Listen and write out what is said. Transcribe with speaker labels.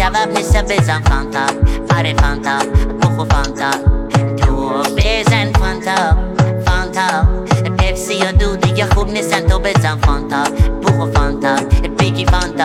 Speaker 1: جواب نیست بزن فانتا. آره فانتا بخو فانتا، تو بزن فانتا. پپسی یا دو دیگه خوب نیستن، تو بزن فانتا بخو فانتا. بگی فانتا